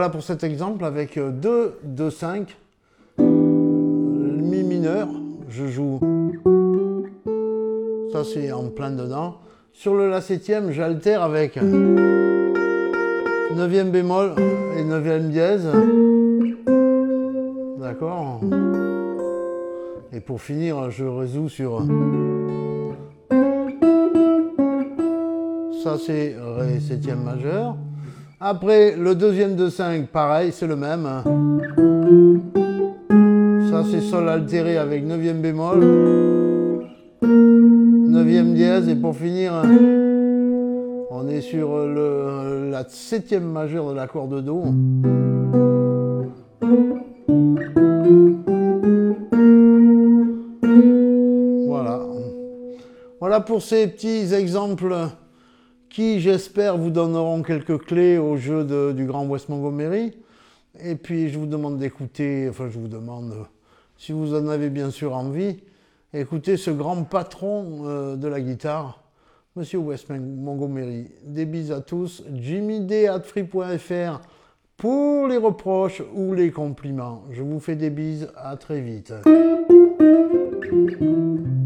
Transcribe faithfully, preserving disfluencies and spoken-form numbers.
Voilà pour cet exemple avec deux, deux, cinq, mi mineur, je joue, ça c'est en plein dedans. Sur le la septième, j'altère avec neuvième bémol et neuvième dièse. D'accord. Et pour finir, je résous sur... Ça c'est Ré septième majeur. Après, le deuxième de cinq, pareil, c'est le même. Ça c'est Sol altéré avec neuvième bémol, neuvième dièse, et pour finir, on est sur le, la septième majeure de l'accord de Do. Voilà. Voilà pour ces petits exemples qui, j'espère, vous donneront quelques clés au jeu de, du Grand West Montgomery. Et puis, je vous demande d'écouter, enfin, je vous demande, si vous en avez bien sûr envie, écoutez ce grand patron euh, de la guitare, Monsieur West Montgomery. Des bises à tous. Jimmy D arobase free point f r pour les reproches ou les compliments. Je vous fais des bises. À très vite.